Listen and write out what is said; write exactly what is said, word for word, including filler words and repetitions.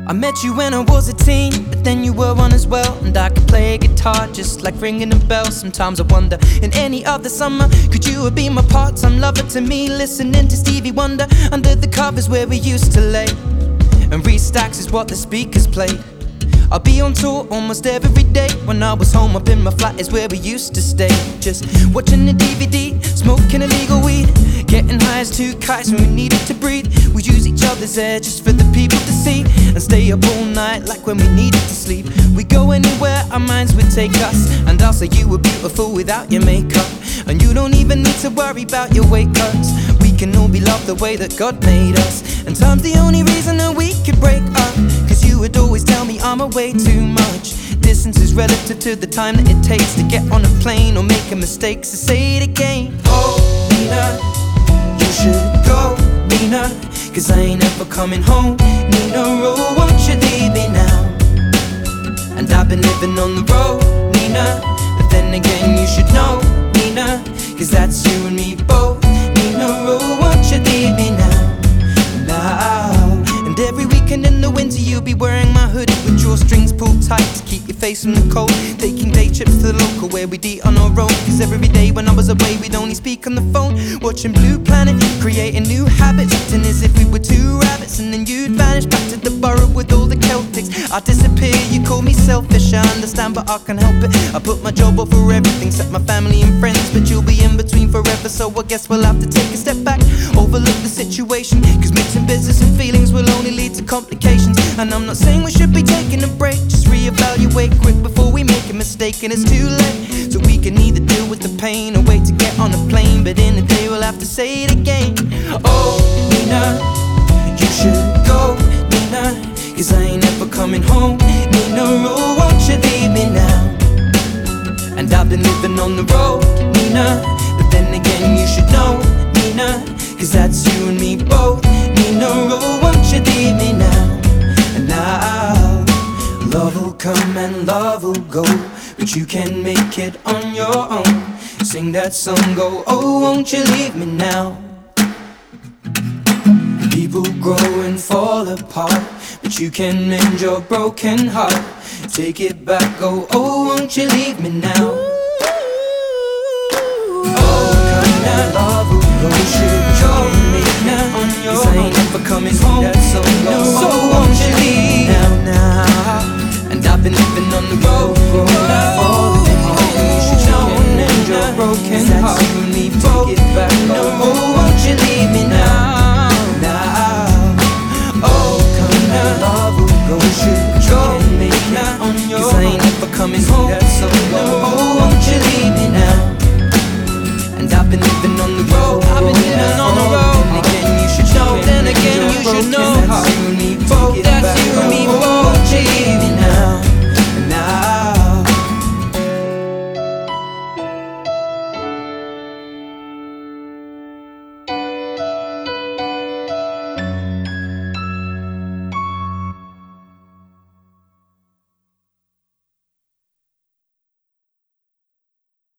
I met you when I was a teen, but then you were one as well. And I could play a guitar just like ringing a bell. Sometimes I wonder, in any other summer, could you have been my part-time lover to me? Listening to Stevie Wonder under the covers where we used to lay, and Restacks is what the speakers played. I'll be on tour almost every day. When I was home up in my flat is where we used to stay, just watching the D V D, smoking illegal weed, getting high as two kites when we needed to breathe. We'd use each other's air just for the people to see, and stay up all night like when we needed to sleep. We'd go anywhere our minds would take us, and I'll say you were beautiful without your makeup, and you don't even need to worry about your weight cuts. We can all be loved the way that God made us, and time's the only reason that we could break up. Cause you would always tell me I'm away too much. Distance is relative to the time that it takes to get on a plane or make a mistake, so say it again. Oh, Nina, you should go, Nina, cause I ain't ever coming home. Nina, oh, won't you leave me now? And I've been living on the road, Nina, but then again you should know, Nina, cause that's you and me both. Nina, oh, won't you leave me now? Now. And every weekend in the winter you'll be wearing my hoodie with drawstrings pulled tight to keep your face from the cold. Taking day trips to the local where we'd eat on our own, cause every day when I was away we'd only speak on the phone. Watching Blue Planet, creating new habits, acting as if we were two rabbits, and then you'd vanish back to the borough with all the Celtics. I'd disappear, you call me selfish, I understand but I can't help it. I put my job over everything except my family and friends, but you'll be in between forever, so I guess we'll have to take a step back, overlook the situation, cause mixing business and feelings will only lead to complications. And I'm not saying we should be taking a break, just reevaluate quick before we make a mistake and it's too late. So we can either deal with the pain or wait to get on a plane, but in a day we'll have to say it again. Oh, Nina, you should go, Nina, cause I ain't ever coming home. Nina, oh, won't you leave me now? And I've been living on the road, Nina, but then again you should know, Nina, cause that's you and me both. Nina, oh, won't you leave me now? And now, love will come and love will go, but you can make it on your own. Sing that song, go, oh, won't you leave me now? People grow and fall apart, but you can mend your broken heart. Take it back, go, oh, won't you leave me now? Oh, come now, love will go, you should go me now on your own. 'Cause I ain't never coming home, that song goes, so won't you leave now, now? And I've been living on the road, road, falling apart. You should know and mend your broken heart. You and me both. Take it back, no, oh, won't you leave me now, now? Oh, come now, love will go, you should go me now on your own. 'Cause I ain't never coming home, that song goes, oh, won't you leave me now? And I've been living